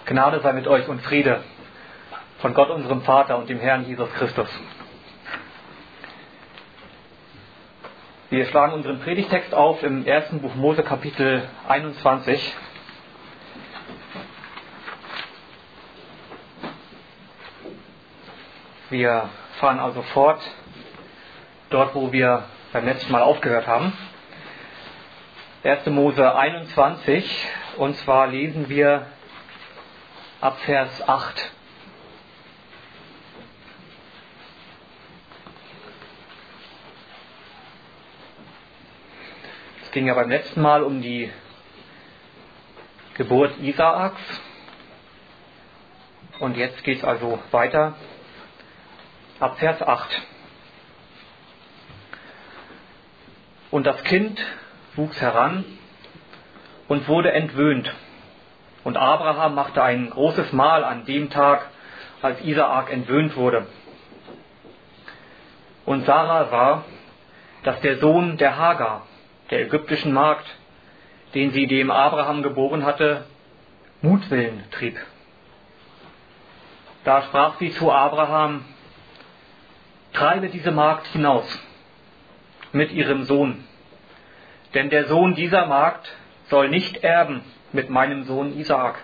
Gnade sei mit euch und Friede von Gott, unserem Vater und dem Herrn Jesus Christus. Wir schlagen unseren Predigtext auf im 1. Buch Mose, Kapitel 21. Wir fahren also fort, dort wo wir beim letzten Mal aufgehört haben. 1. Mose 21, und zwar lesen wir ab Vers 8. Es ging ja beim letzten Mal um die Geburt Isaaks. Und jetzt geht es also weiter ab Vers 8. Und das Kind wuchs heran und wurde entwöhnt. Und Abraham machte ein großes Mahl an dem Tag, als Isaak entwöhnt wurde. Und Sarah sah, dass der Sohn der Hagar, der ägyptischen Magd, den sie dem Abraham geboren hatte, Mutwillen trieb. Da sprach sie zu Abraham: Treibe diese Magd hinaus mit ihrem Sohn, denn der Sohn dieser Magd soll nicht erben mit meinem Sohn Isaak.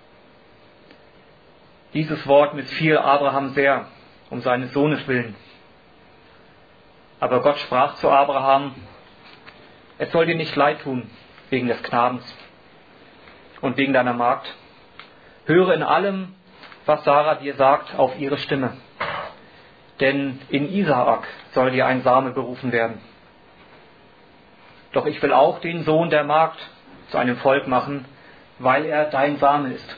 Dieses Wort missfiel Abraham sehr, um seines Sohnes willen. Aber Gott sprach zu Abraham: Es soll dir nicht leid tun wegen des Knabens und wegen deiner Magd. Höre in allem, was Sarah dir sagt, auf ihre Stimme. Denn in Isaak soll dir ein Same berufen werden. Doch ich will auch den Sohn der Magd zu einem Volk machen, weil er dein Same ist.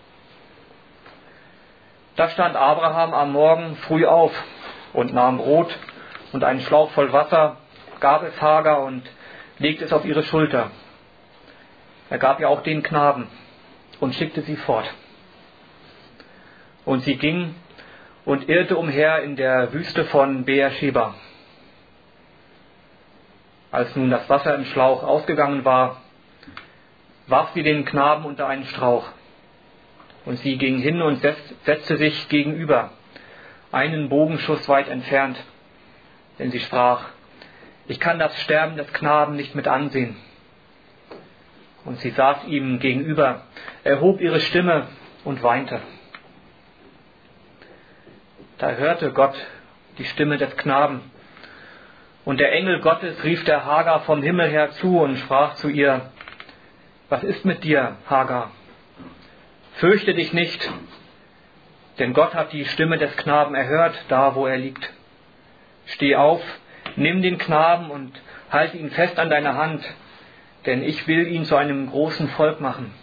Da stand Abraham am Morgen früh auf und nahm Brot und einen Schlauch voll Wasser, gab es Hagar und legte es auf ihre Schulter. Er gab ihr auch den Knaben und schickte sie fort. Und sie ging und irrte umher in der Wüste von Beersheba. Als nun das Wasser im Schlauch ausgegangen war, warf sie den Knaben unter einen Strauch. Und sie ging hin und setzte sich gegenüber, einen Bogenschuss weit entfernt, denn sie sprach: Ich kann das Sterben des Knaben nicht mit ansehen. Und sie saß ihm gegenüber, erhob ihre Stimme und weinte. Da hörte Gott die Stimme des Knaben. Und der Engel Gottes rief der Hagar vom Himmel her zu und sprach zu ihr: Was ist mit dir, Hagar? Fürchte dich nicht, denn Gott hat die Stimme des Knaben erhört, da wo er liegt. Steh auf, nimm den Knaben und halte ihn fest an deiner Hand, denn ich will ihn zu einem großen Volk machen.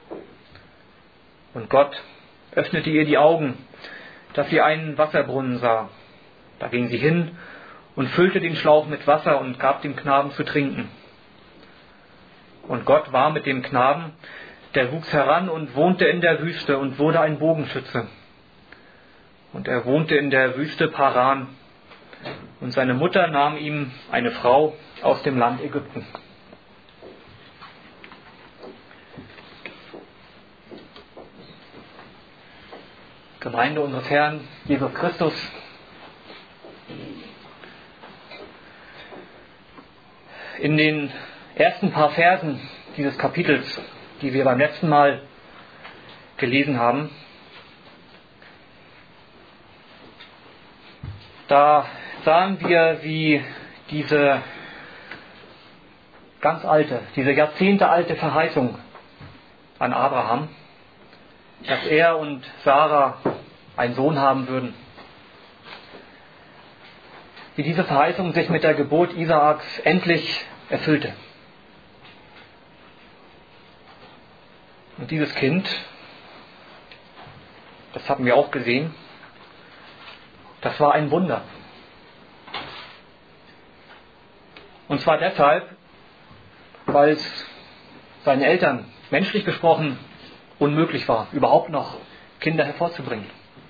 Und Gott öffnete ihr die Augen, dass sie einen Wasserbrunnen sah. Da ging sie hin und füllte den Schlauch mit Wasser und gab dem Knaben zu trinken. Und Gott war mit dem Knaben, der wuchs heran und wohnte in der Wüste und wurde ein Bogenschütze. Und er wohnte in der Wüste Paran. Und seine Mutter nahm ihm eine Frau aus dem Land Ägypten. Gemeinde unseres Herrn Jesus Christus. In den ersten paar Versen dieses Kapitels, die wir beim letzten Mal gelesen haben, da sahen wir, wie diese ganz alte, diese jahrzehntealte Verheißung an Abraham, dass er und Sarah einen Sohn haben würden, wie diese Verheißung sich mit der Geburt Isaaks endlich erfüllte. Und dieses Kind, das haben wir auch gesehen, das war ein Wunder. Und zwar deshalb, weil es seinen Eltern, menschlich gesprochen, unmöglich war, überhaupt noch Kinder hervorzubringen.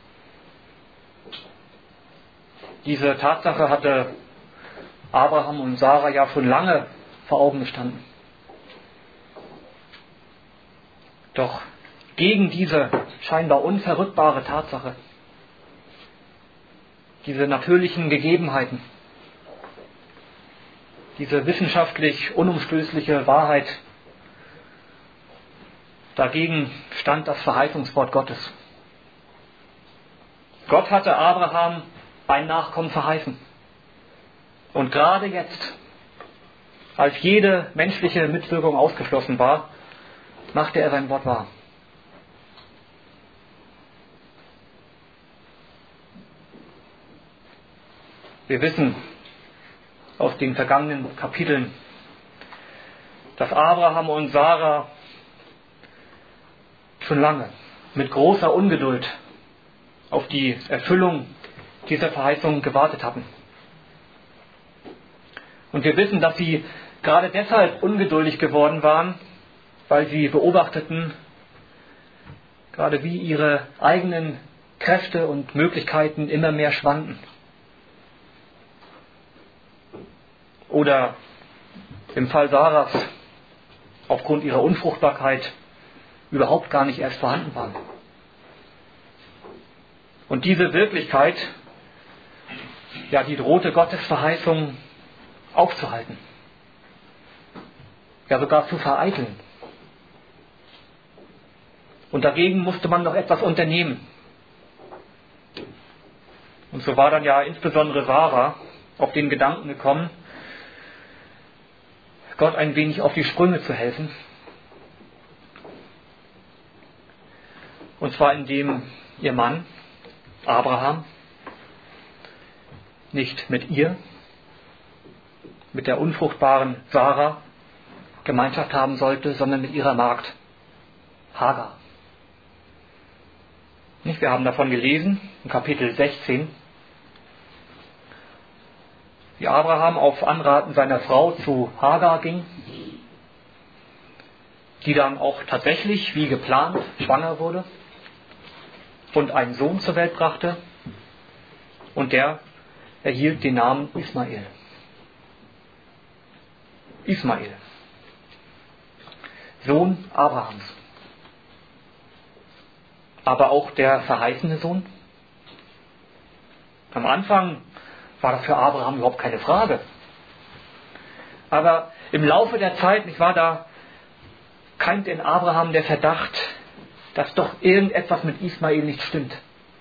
Diese Tatsache hatte Abraham und Sarah ja schon lange vor Augen gestanden. Doch gegen diese scheinbar unverrückbare Tatsache, diese natürlichen Gegebenheiten, diese wissenschaftlich unumstößliche Wahrheit. Dagegen stand das Verheißungswort Gottes. Gott hatte Abraham ein Nachkommen verheißen. Und gerade jetzt, als jede menschliche Mitwirkung ausgeschlossen war, machte er sein Wort wahr. Wir wissen aus den vergangenen Kapiteln, dass Abraham und Sarah schon lange mit großer Ungeduld auf die Erfüllung dieser Verheißung gewartet hatten. Und wir wissen, dass sie gerade deshalb ungeduldig geworden waren, weil sie beobachteten, gerade wie ihre eigenen Kräfte und Möglichkeiten immer mehr schwanden. Oder im Fall Sarahs aufgrund ihrer Unfruchtbarkeit überhaupt gar nicht erst vorhanden waren. Und diese Wirklichkeit, ja, die drohte Gottes Verheißung aufzuhalten. Ja, sogar zu vereiteln. Und dagegen musste man noch etwas unternehmen. Und so war dann ja insbesondere Sarah auf den Gedanken gekommen, Gott ein wenig auf die Sprünge zu helfen. Und zwar indem ihr Mann, Abraham, nicht mit ihr, mit der unfruchtbaren Sarah Gemeinschaft haben sollte, sondern mit ihrer Magd, Hagar. Wir haben davon gelesen, in Kapitel 16, wie Abraham auf Anraten seiner Frau zu Hagar ging, die dann auch tatsächlich, wie geplant, schwanger wurde und einen Sohn zur Welt brachte, und der erhielt den Namen Ismael. Ismael, Sohn Abrahams. Aber auch der verheißene Sohn. Am Anfang war das für Abraham überhaupt keine Frage. Aber im Laufe der Zeit, da keimt in Abraham der Verdacht, dass doch irgendetwas mit Ismael nicht stimmt.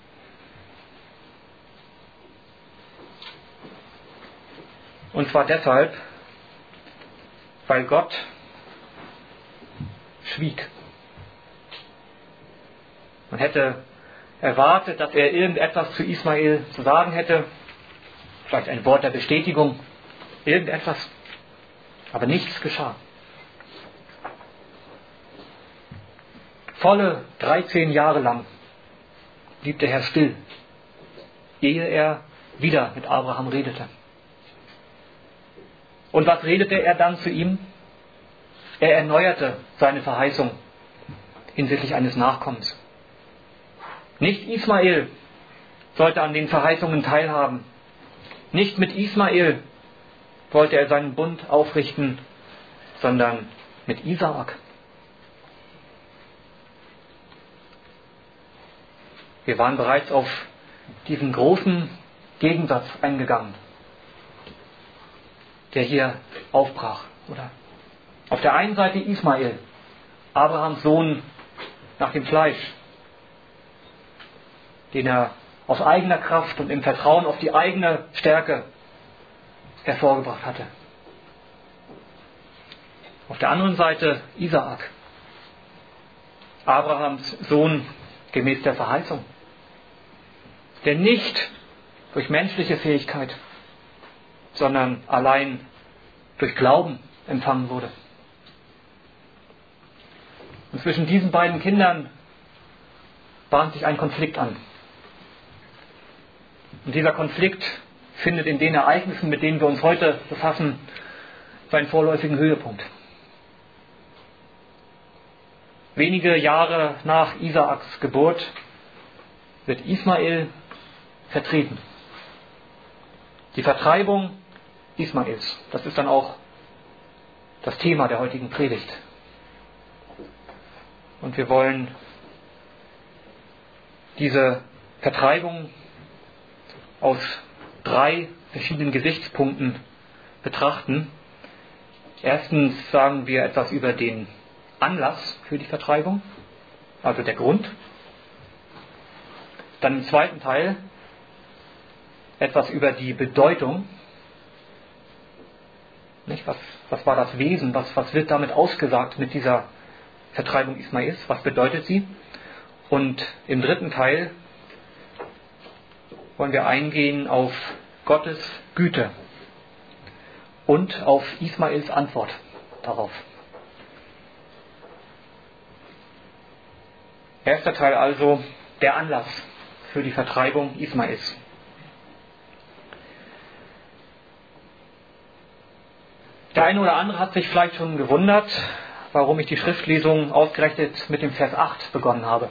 Und zwar deshalb, weil Gott schwieg. Man hätte erwartet, dass er irgendetwas zu Ismael zu sagen hätte, vielleicht ein Wort der Bestätigung, irgendetwas, aber nichts geschah. Volle 13 Jahre lang blieb der Herr still, ehe er wieder mit Abraham redete. Und was redete er dann zu ihm? Er erneuerte seine Verheißung hinsichtlich eines Nachkommens. Nicht Ismael sollte an den Verheißungen teilhaben. Nicht mit Ismael wollte er seinen Bund aufrichten, sondern mit Isaak. Wir waren bereits auf diesen großen Gegensatz eingegangen, der hier aufbrach, oder? Auf der einen Seite Ismael, Abrahams Sohn nach dem Fleisch, den er aus eigener Kraft und im Vertrauen auf die eigene Stärke hervorgebracht hatte. Auf der anderen Seite Isaak, Abrahams Sohn gemäß der Verheißung, der nicht durch menschliche Fähigkeit, sondern allein durch Glauben empfangen wurde. Und zwischen diesen beiden Kindern bahnt sich ein Konflikt an. Und dieser Konflikt findet in den Ereignissen, mit denen wir uns heute befassen, seinen vorläufigen Höhepunkt. Wenige Jahre nach Isaaks Geburt wird Ismael vertrieben. Die Vertreibung Ismaels, das ist dann auch das Thema der heutigen Predigt. Und wir wollen diese Vertreibung aus 3 verschiedenen Gesichtspunkten betrachten. Erstens sagen wir etwas über den Anlass für die Vertreibung, also der Grund. Dann im zweiten Teil etwas über die Bedeutung. Nicht? Was war das Wesen? Was wird damit ausgesagt mit dieser Vertreibung Ismaels? Was bedeutet sie? Und im dritten Teil wollen wir eingehen auf Gottes Güte und auf Ismaels Antwort darauf. Erster Teil also, der Anlass für die Vertreibung Ismaels. Der eine oder andere hat sich vielleicht schon gewundert, warum ich die Schriftlesung ausgerechnet mit dem Vers 8 begonnen habe.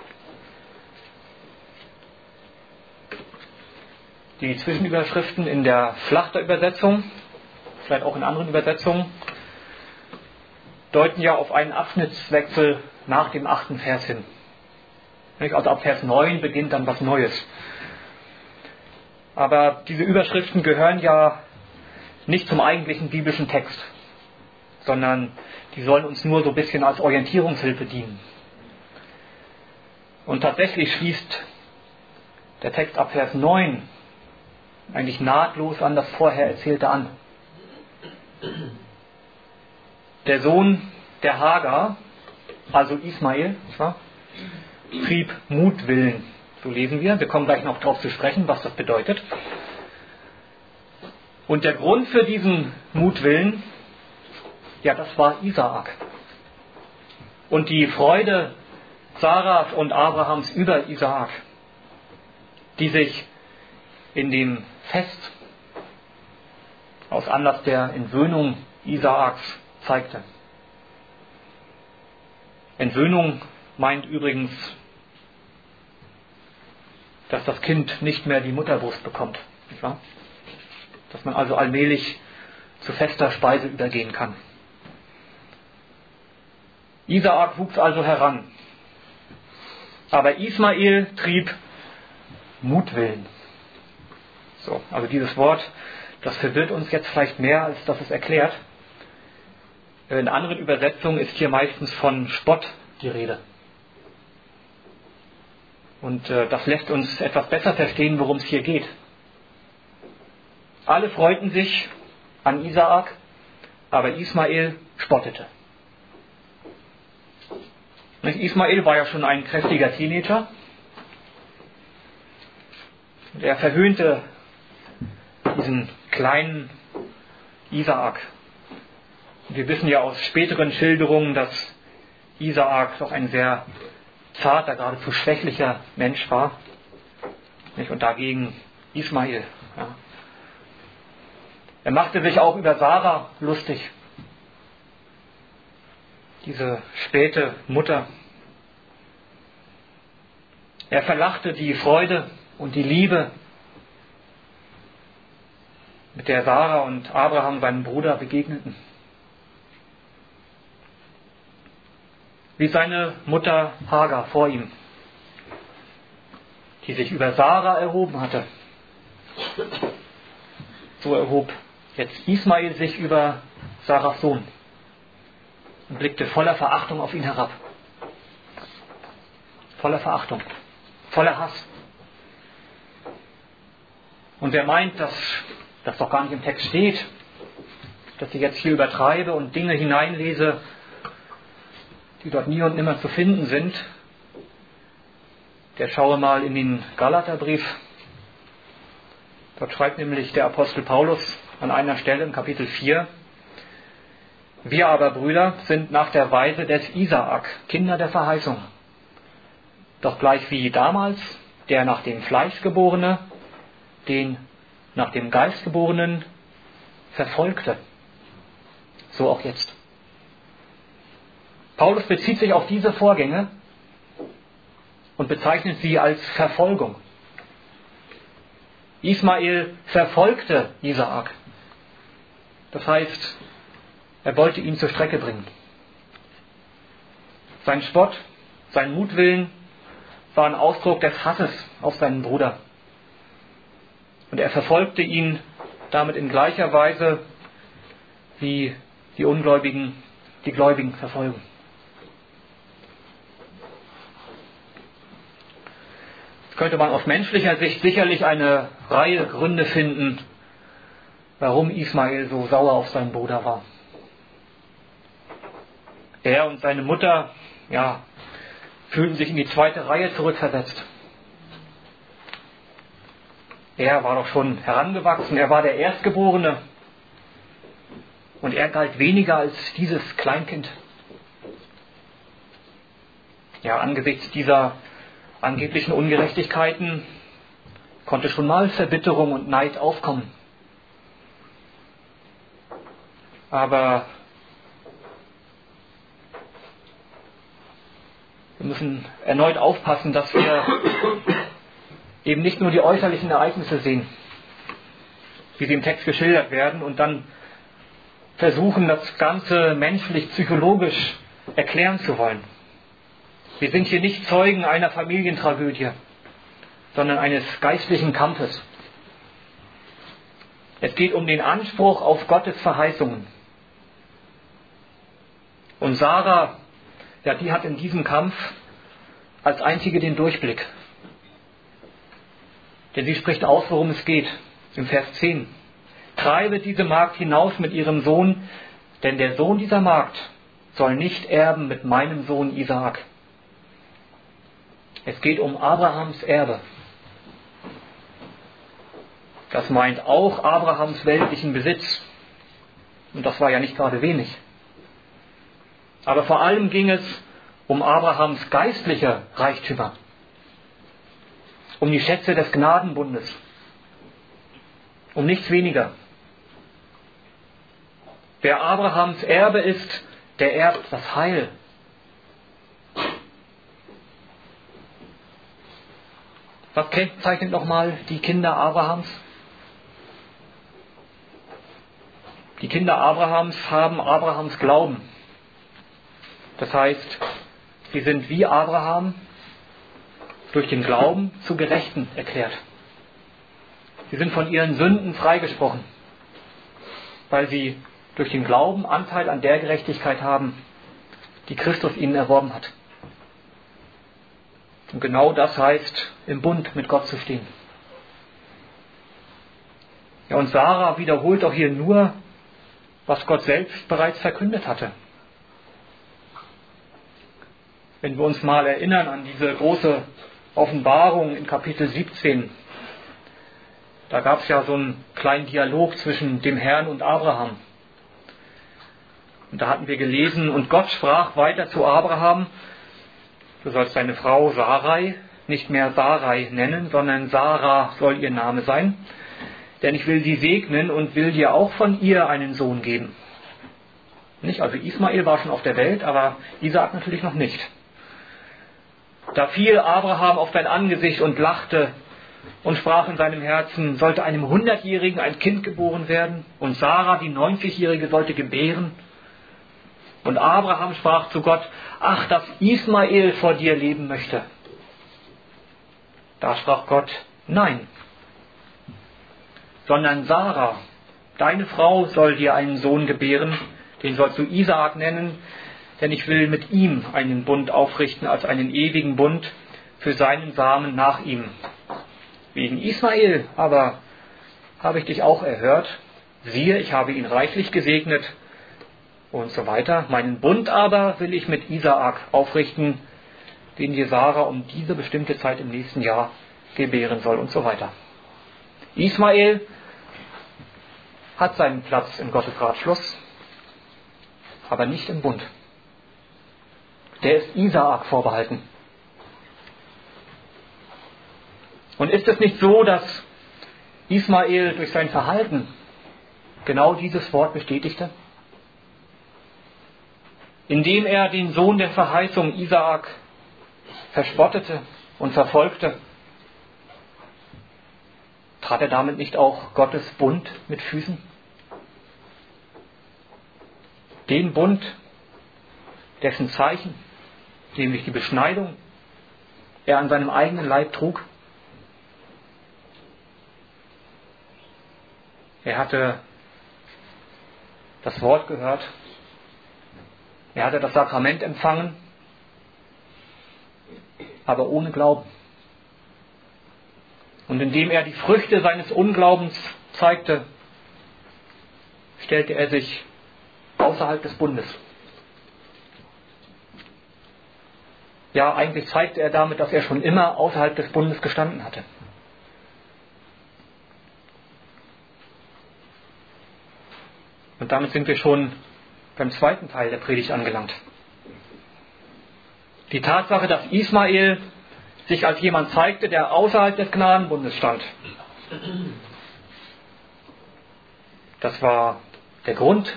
Die Zwischenüberschriften in der Schlachterübersetzung, vielleicht auch in anderen Übersetzungen, deuten ja auf einen Abschnittswechsel nach dem 8. Vers hin. Also ab Vers 9 beginnt dann was Neues. Aber diese Überschriften gehören ja nicht zum eigentlichen biblischen Text, sondern die sollen uns nur so ein bisschen als Orientierungshilfe dienen. Und tatsächlich schließt der Text ab Vers 9 eigentlich nahtlos an das vorher Erzählte an. Der Sohn der Hagar, also Ismael, trieb Mutwillen. So lesen wir. Wir kommen gleich noch darauf zu sprechen, was das bedeutet. Und der Grund für diesen Mutwillen, ja, das war Isaak. Und die Freude Sarahs und Abrahams über Isaak, die sich in dem Fest aus Anlass der Entwöhnung Isaaks zeigte. Entwöhnung meint übrigens, dass das Kind nicht mehr die Mutterbrust bekommt. Nicht wahr? Dass man also allmählich zu fester Speise übergehen kann. Isaak wuchs also heran. Aber Ismael trieb Mutwillen. So, also dieses Wort, das verwirrt uns jetzt vielleicht mehr, als dass es erklärt. In anderen Übersetzungen ist hier meistens von Spott die Rede. Und das lässt uns etwas besser verstehen, worum es hier geht. Alle freuten sich an Isaak, aber Ismael spottete. Ismael war ja schon ein kräftiger Teenager. Und er verhöhnte diesen kleinen Isaak. Wir wissen ja aus späteren Schilderungen, dass Isaak doch ein sehr zarter, geradezu schwächlicher Mensch war. Und dagegen Ismael. Ja. Er machte sich auch über Sarah lustig. Diese späte Mutter. Er verlachte die Freude und die Liebe, mit der Sarah und Abraham seinem Bruder begegneten. Wie seine Mutter Hagar vor ihm, die sich über Sarah erhoben hatte. So erhob jetzt Ismael sich über Sarahs Sohn und blickte voller Verachtung auf ihn herab. Voller Verachtung, voller Hass. Und wer meint, dass das doch gar nicht im Text steht, dass ich jetzt hier übertreibe und Dinge hineinlese, die dort nie und nimmer zu finden sind, der schaue mal in den Galaterbrief. Dort schreibt nämlich der Apostel Paulus an einer Stelle im Kapitel 4: Wir aber, Brüder, sind nach der Weise des Isaak, Kinder der Verheißung. Doch gleich wie damals der nach dem Fleisch geborene, den nach dem Geist geborenen verfolgte. So auch jetzt. Paulus bezieht sich auf diese Vorgänge und bezeichnet sie als Verfolgung. Ismael verfolgte Isaak. Das heißt, er wollte ihn zur Strecke bringen. Sein Spott, sein Mutwillen, war ein Ausdruck des Hasses auf seinen Bruder. Und er verfolgte ihn damit in gleicher Weise, wie die Ungläubigen die Gläubigen verfolgen. Jetzt könnte man aus menschlicher Sicht sicherlich eine Reihe Gründe finden, warum Ismael so sauer auf seinen Bruder war. Er und seine Mutter, fühlten sich in die zweite Reihe zurückversetzt. Er war doch schon herangewachsen, er war der Erstgeborene. Und er galt weniger als dieses Kleinkind. Ja, angesichts dieser angeblichen Ungerechtigkeiten konnte schon mal Verbitterung und Neid aufkommen. Aber wir müssen erneut aufpassen, dass wir eben nicht nur die äußerlichen Ereignisse sehen, wie sie im Text geschildert werden, und dann versuchen, das Ganze menschlich, psychologisch erklären zu wollen. Wir sind hier nicht Zeugen einer Familientragödie, sondern eines geistlichen Kampfes. Es geht um den Anspruch auf Gottes Verheißungen. Und Sarah, die hat in diesem Kampf als einzige den Durchblick. Denn sie spricht aus, worum es geht. Im Vers 10. Treibe diese Magd hinaus mit ihrem Sohn, denn der Sohn dieser Magd soll nicht erben mit meinem Sohn Isaak. Es geht um Abrahams Erbe. Das meint auch Abrahams weltlichen Besitz. Und das war ja nicht gerade wenig. Aber vor allem ging es um Abrahams geistliche Reichtümer. Um die Schätze des Gnadenbundes. Um nichts weniger. Wer Abrahams Erbe ist, der erbt das Heil. Was kennzeichnet nochmal die Kinder Abrahams? Die Kinder Abrahams haben Abrahams Glauben. Das heißt, sie sind wie Abraham durch den Glauben zu Gerechten erklärt. Sie sind von ihren Sünden freigesprochen, weil sie durch den Glauben Anteil an der Gerechtigkeit haben, die Christus ihnen erworben hat. Und genau das heißt, im Bund mit Gott zu stehen. Ja, und Sarah wiederholt auch hier nur, was Gott selbst bereits verkündet hatte. Wenn wir uns mal erinnern an diese große Offenbarung in Kapitel 17, da gab es ja so einen kleinen Dialog zwischen dem Herrn und Abraham. Und da hatten wir gelesen, und Gott sprach weiter zu Abraham, du sollst deine Frau Sarai nicht mehr Sarai nennen, sondern Sarah soll ihr Name sein, denn ich will sie segnen und will dir auch von ihr einen Sohn geben. Nicht? Also Ismael war schon auf der Welt, aber Isaak natürlich noch nicht. Da fiel Abraham auf sein Angesicht und lachte und sprach in seinem Herzen, sollte einem 100-Jährigen ein Kind geboren werden und Sarah, die 90-Jährige, sollte gebären. Und Abraham sprach zu Gott, ach, dass Ismael vor dir leben möchte. Da sprach Gott, nein, sondern Sarah, deine Frau, soll dir einen Sohn gebären, den sollst du Isaak nennen, denn ich will mit ihm einen Bund aufrichten als einen ewigen Bund für seinen Samen nach ihm. Wegen Ismael aber habe ich dich auch erhört, siehe, ich habe ihn reichlich gesegnet und so weiter. Meinen Bund aber will ich mit Isaak aufrichten, den dir Sarah um diese bestimmte Zeit im nächsten Jahr gebären soll und so weiter. Ismael hat seinen Platz in Gottes Ratschluss, aber nicht im Bund. Der ist Isaak vorbehalten. Und ist es nicht so, dass Ismael durch sein Verhalten genau dieses Wort bestätigte? Indem er den Sohn der Verheißung Isaak verspottete und verfolgte, trat er damit nicht auch Gottes Bund mit Füßen? Den Bund, dessen Zeichen, nämlich die Beschneidung, er an seinem eigenen Leib trug? Er hatte das Wort gehört. Er hatte das Sakrament empfangen, aber ohne Glauben. Und indem er die Früchte seines Unglaubens zeigte, stellte er sich außerhalb des Bundes. Ja, eigentlich zeigte er damit, dass er schon immer außerhalb des Bundes gestanden hatte. Und damit sind wir schon beim zweiten Teil der Predigt angelangt. Die Tatsache, dass Ismael sich als jemand zeigte, der außerhalb des Gnadenbundes stand. Das war der Grund,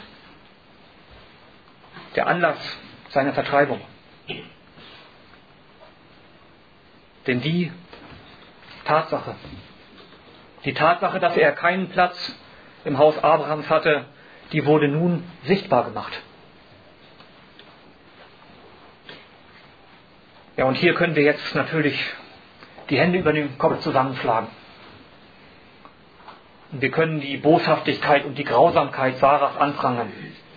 der Anlass seiner Vertreibung. Denn die Tatsache, dass er keinen Platz im Haus Abrahams hatte, die wurde nun sichtbar gemacht. Ja, und hier können wir jetzt natürlich die Hände über den Kopf zusammenschlagen. Und wir können die Boshaftigkeit und die Grausamkeit Sarahs anprangern.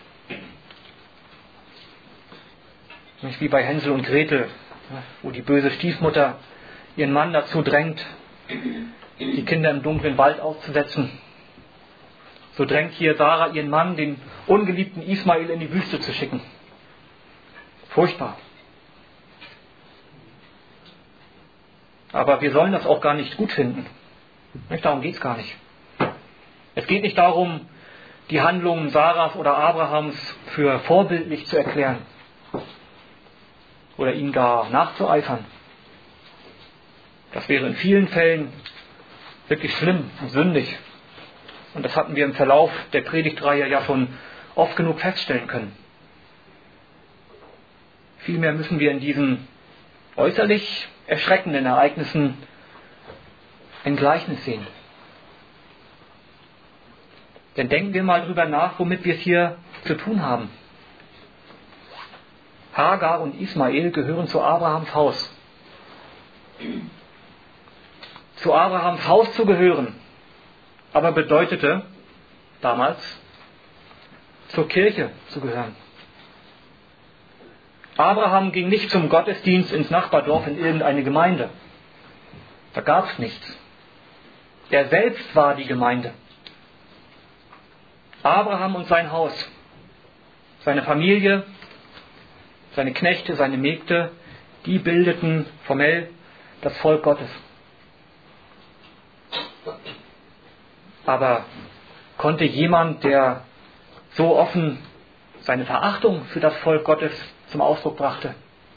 Nicht wie bei Hänsel und Gretel, wo die böse Stiefmutter ihren Mann dazu drängt, die Kinder im dunklen Wald auszusetzen. So drängt hier Sarah ihren Mann, den ungeliebten Ismael, in die Wüste zu schicken. Furchtbar. Aber wir sollen das auch gar nicht gut finden. Darum geht es gar nicht. Es geht nicht darum, die Handlungen Sarahs oder Abrahams für vorbildlich zu erklären oder ihnen gar nachzueifern. Das wäre in vielen Fällen wirklich schlimm und sündig. Und das hatten wir im Verlauf der Predigtreihe ja schon oft genug feststellen können. Vielmehr müssen wir in diesen äußerlich erschreckenden Ereignissen ein Gleichnis sehen. Denn denken wir mal drüber nach, womit wir es hier zu tun haben. Hagar und Ismael gehören zu Abrahams Haus. Zu Abrahams Haus zu gehören, aber bedeutete damals, zur Kirche zu gehören. Abraham ging nicht zum Gottesdienst ins Nachbardorf in irgendeine Gemeinde. Da gab es nichts. Er selbst war die Gemeinde. Abraham und sein Haus, seine Familie, seine Knechte, seine Mägde, die bildeten formell das Volk Gottes. Aber konnte jemand, der so offen seine Verachtung für das Volk Gottes zum Ausdruck brachte,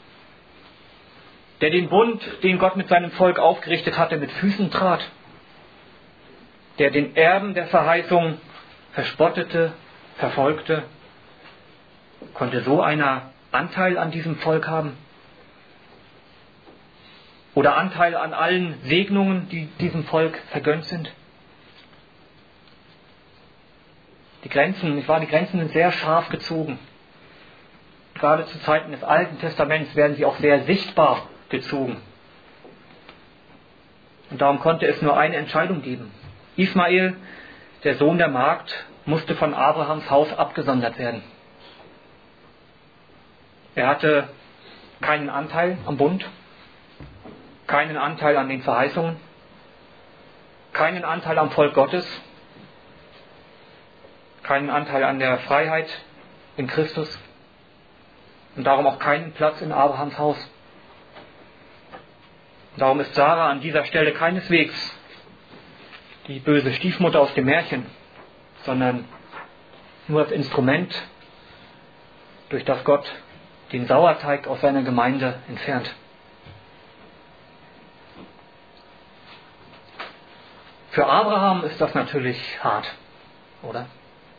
der den Bund, den Gott mit seinem Volk aufgerichtet hatte, mit Füßen trat, der den Erben der Verheißung verspottete, verfolgte, konnte so einer Anteil an diesem Volk haben? Oder Anteil an allen Segnungen, die diesem Volk vergönnt sind? Die Grenzen sind sehr scharf gezogen. Gerade zu Zeiten des Alten Testaments werden sie auch sehr sichtbar gezogen. Und darum konnte es nur eine Entscheidung geben. Ismael, der Sohn der Magd, musste von Abrahams Haus abgesondert werden. Er hatte keinen Anteil am Bund, keinen Anteil an den Verheißungen, keinen Anteil am Volk Gottes, keinen Anteil an der Freiheit in Christus und darum auch keinen Platz in Abrahams Haus. Darum ist Sarah an dieser Stelle keineswegs die böse Stiefmutter aus dem Märchen, sondern nur das Instrument, durch das Gott den Sauerteig aus seiner Gemeinde entfernt. Für Abraham ist das natürlich hart, oder?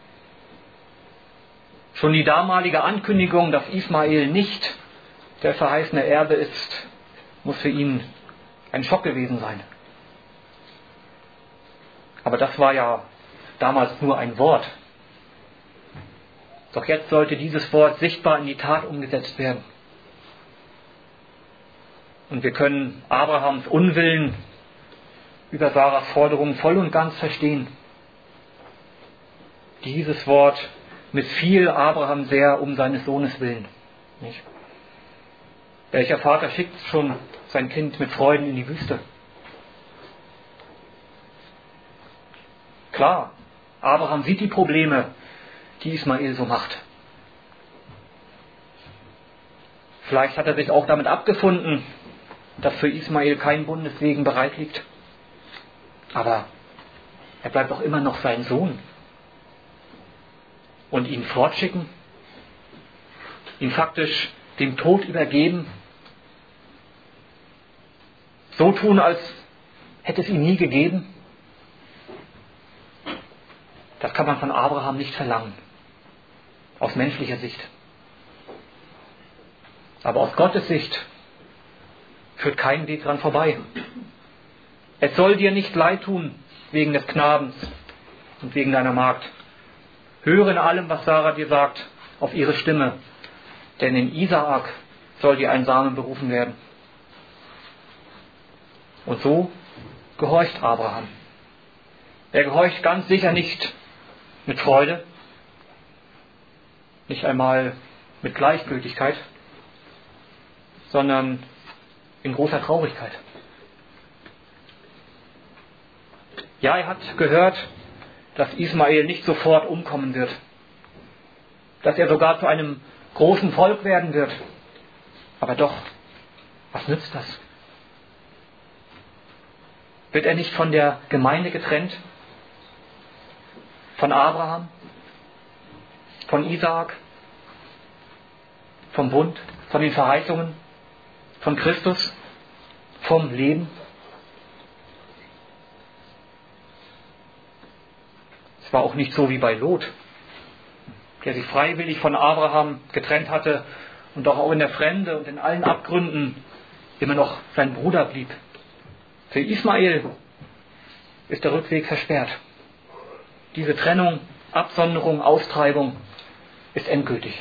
Schon die damalige Ankündigung, dass Ismael nicht der verheißene Erbe ist, muss für ihn ein Schock gewesen sein. Aber das war ja damals nur ein Wort. Doch jetzt sollte dieses Wort sichtbar in die Tat umgesetzt werden. Und wir können Abrahams Unwillen über Sarahs Forderung voll und ganz verstehen. Dieses Wort missfiel Abraham sehr um seines Sohnes willen. Nicht? Welcher Vater schickt schon sein Kind mit Freuden in die Wüste? Klar, Abraham sieht die Probleme, die Ismael so macht. Vielleicht hat er sich auch damit abgefunden, dass für Ismael kein Bundessegen bereit liegt. Aber er bleibt doch immer noch sein Sohn. Und ihn fortschicken, ihn faktisch dem Tod übergeben, so tun, als hätte es ihn nie gegeben, das kann man von Abraham nicht verlangen, aus menschlicher Sicht. Aber aus Gottes Sicht führt kein Weg dran vorbei. Es soll dir nicht leid tun wegen des Knabens und wegen deiner Magd. Höre in allem, was Sarah dir sagt, auf ihre Stimme, denn in Isaak soll dir ein Samen berufen werden. Und so gehorcht Abraham. Er gehorcht ganz sicher nicht mit Freude, nicht einmal mit Gleichgültigkeit, sondern in großer Traurigkeit. Ja, er hat gehört, dass Ismael nicht sofort umkommen wird, dass er sogar zu einem großen Volk werden wird. Aber doch, was nützt das? Wird er nicht von der Gemeinde getrennt? Von Abraham? Von Isaak? Vom Bund? Von den Verheißungen? Von Christus? Vom Leben? Es war auch nicht so wie bei Lot, der sich freiwillig von Abraham getrennt hatte und doch auch in der Fremde und in allen Abgründen immer noch sein Bruder blieb. Für Ismael ist der Rückweg versperrt. Diese Trennung, Absonderung, Austreibung ist endgültig.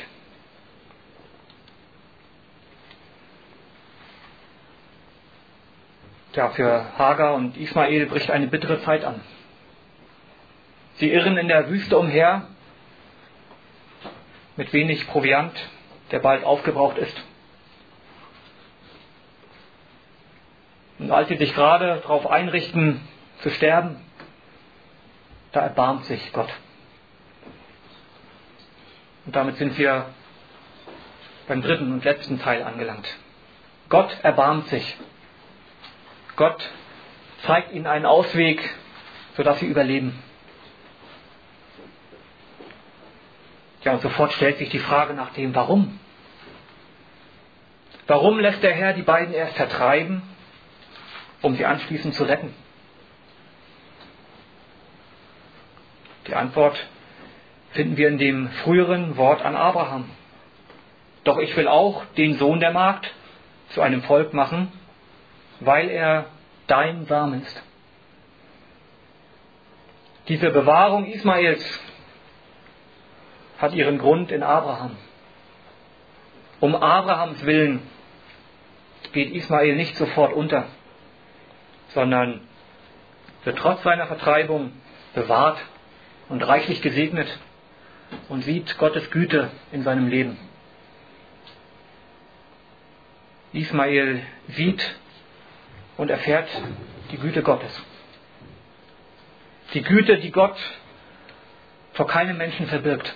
Ja, für Hagar und Ismael bricht eine bittere Zeit an. Sie irren in der Wüste umher mit wenig Proviant, der bald aufgebraucht ist. Und als sie sich gerade darauf einrichten, zu sterben, da erbarmt sich Gott. Und damit sind wir beim dritten und letzten Teil angelangt. Gott erbarmt sich. Gott zeigt ihnen einen Ausweg, sodass sie überleben. Ja, und sofort stellt sich die Frage nach dem Warum. Warum lässt der Herr die beiden erst vertreiben, um sie anschließend zu retten? Die Antwort finden wir in dem früheren Wort an Abraham. Doch ich will auch den Sohn der Magd zu einem Volk machen, weil er dein Same ist. Diese Bewahrung Ismaels hat ihren Grund in Abraham. Um Abrahams Willen geht Ismael nicht sofort unter, sondern wird trotz seiner Vertreibung bewahrt und reichlich gesegnet und sieht Gottes Güte in seinem Leben. Ismael sieht und erfährt die Güte Gottes. Die Güte, die Gott vor keinem Menschen verbirgt.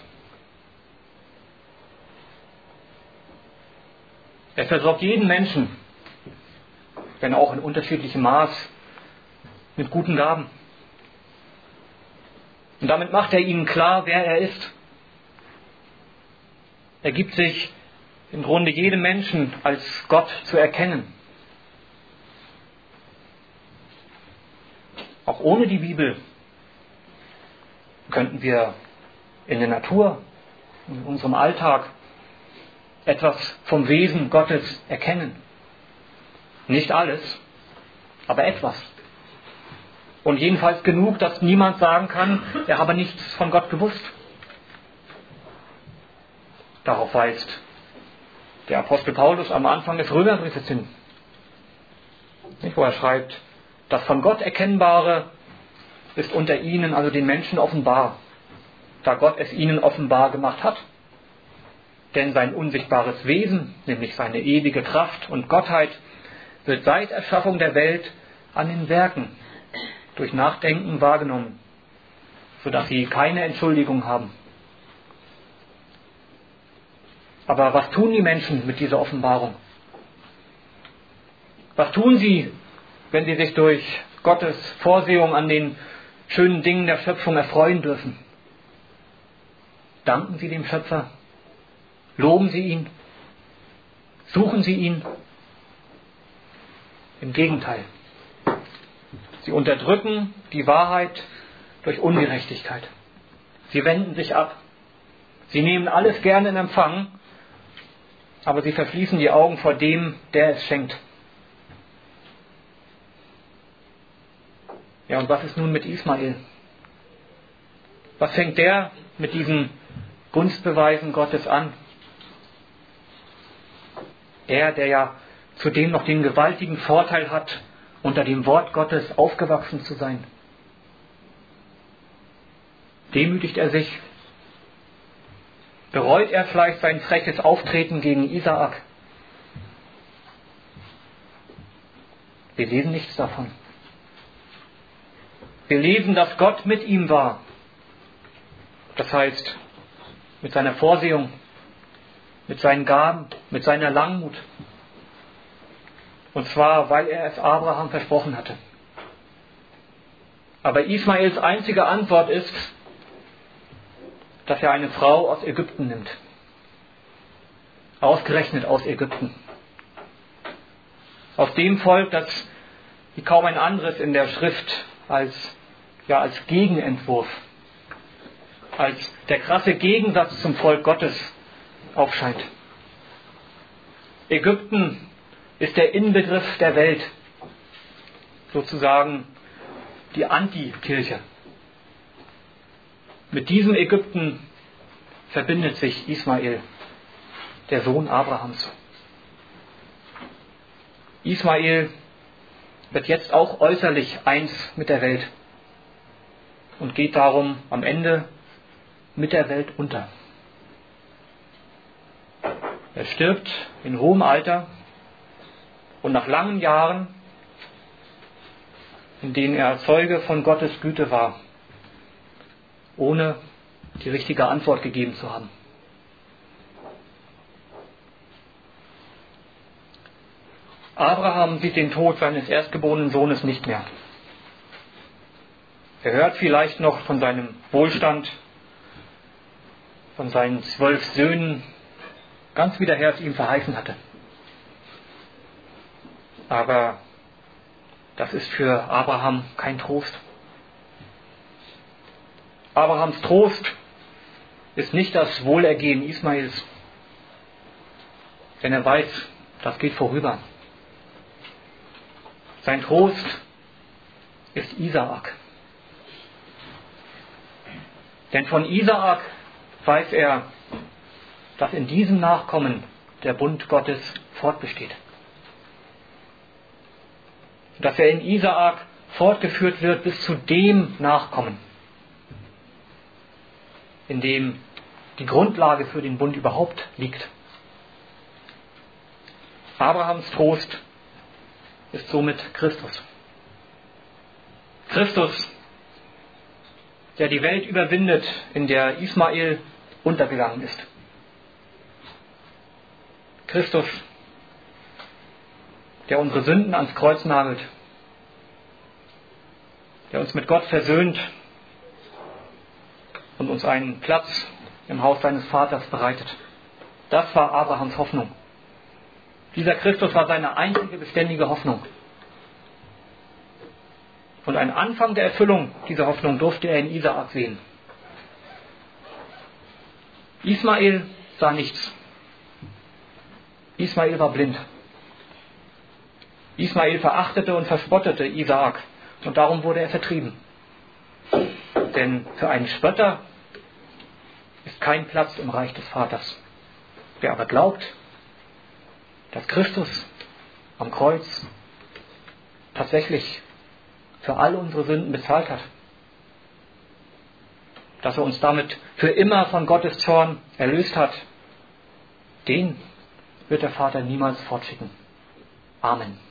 Er versorgt jeden Menschen, wenn auch in unterschiedlichem Maß, mit guten Gaben. Und damit macht er ihnen klar, wer er ist. Er gibt sich im Grunde jedem Menschen als Gott zu erkennen. Auch ohne die Bibel könnten wir in der Natur, in unserem Alltag etwas vom Wesen Gottes erkennen. Nicht alles, aber etwas. Und jedenfalls genug, dass niemand sagen kann, er habe nichts von Gott gewusst. Darauf weist der Apostel Paulus am Anfang des Römerbriefes hin. Nicht, wo er schreibt, das von Gott Erkennbare ist unter ihnen, also den Menschen, offenbar, da Gott es ihnen offenbar gemacht hat. Denn sein unsichtbares Wesen, nämlich seine ewige Kraft und Gottheit, wird seit Erschaffung der Welt an den Werken durch Nachdenken wahrgenommen, sodass sie keine Entschuldigung haben. Aber was tun die Menschen mit dieser Offenbarung? Was tun sie, wenn sie sich durch Gottes Vorsehung an den schönen Dingen der Schöpfung erfreuen dürfen? Danken sie dem Schöpfer? Loben sie ihn? Suchen sie ihn? Im Gegenteil. Sie unterdrücken die Wahrheit durch Ungerechtigkeit. Sie wenden sich ab. Sie nehmen alles gerne in Empfang, aber sie verschließen die Augen vor dem, der es schenkt. Ja, und was ist nun mit Ismael? Was fängt der mit diesen Gunstbeweisen Gottes an? Er, der ja zudem noch den gewaltigen Vorteil hat, unter dem Wort Gottes aufgewachsen zu sein. Demütigt er sich? Bereut er vielleicht sein freches Auftreten gegen Isaak? Wir lesen nichts davon. Wir lesen, dass Gott mit ihm war. Das heißt, mit seiner Vorsehung, mit seinen Gaben, mit seiner Langmut. Und zwar, weil er es Abraham versprochen hatte. Aber Ismaels einzige Antwort ist, dass er eine Frau aus Ägypten nimmt. Ausgerechnet aus Ägypten. Aus dem Volk, das wie kaum ein anderes in der Schrift als Gegenentwurf, als der krasse Gegensatz zum Volk Gottes aufscheint. Ägypten ist der Inbegriff der Welt, sozusagen die Antikirche. Mit diesem Ägypten verbindet sich Ismael, der Sohn Abrahams. Ismael wird jetzt auch äußerlich eins mit der Welt und geht darum am Ende mit der Welt unter. Er stirbt in hohem Alter und nach langen Jahren, in denen er Zeuge von Gottes Güte war, ohne die richtige Antwort gegeben zu haben. Abraham sieht den Tod seines erstgeborenen Sohnes nicht mehr. Er hört vielleicht noch von seinem Wohlstand, von seinen 12 Söhnen, ganz wie der Herr es ihm verheißen hatte. Aber das ist für Abraham kein Trost. Abrahams Trost ist nicht das Wohlergehen Ismaels, denn er weiß, das geht vorüber. Sein Trost ist Isaak. Denn von Isaak weiß er, dass in diesem Nachkommen der Bund Gottes fortbesteht. Dass er in Isaak fortgeführt wird bis zu dem Nachkommen, in dem die Grundlage für den Bund überhaupt liegt. Abrahams Trost ist somit Christus. Christus, der die Welt überwindet, in der Ismael untergegangen ist. Christus, der unsere Sünden ans Kreuz nagelt, der uns mit Gott versöhnt und uns einen Platz im Haus seines Vaters bereitet. Das war Abrahams Hoffnung. Dieser Christus war seine einzige beständige Hoffnung. Und einen Anfang der Erfüllung dieser Hoffnung durfte er in Isaak sehen. Ismael sah nichts. Ismael war blind. Ismael verachtete und verspottete Isaak und darum wurde er vertrieben. Denn für einen Spötter ist kein Platz im Reich des Vaters. Wer aber glaubt, dass Christus am Kreuz tatsächlich für all unsere Sünden bezahlt hat. Dass er uns damit für immer von Gottes Zorn erlöst hat, den wird der Vater niemals fortschicken. Amen.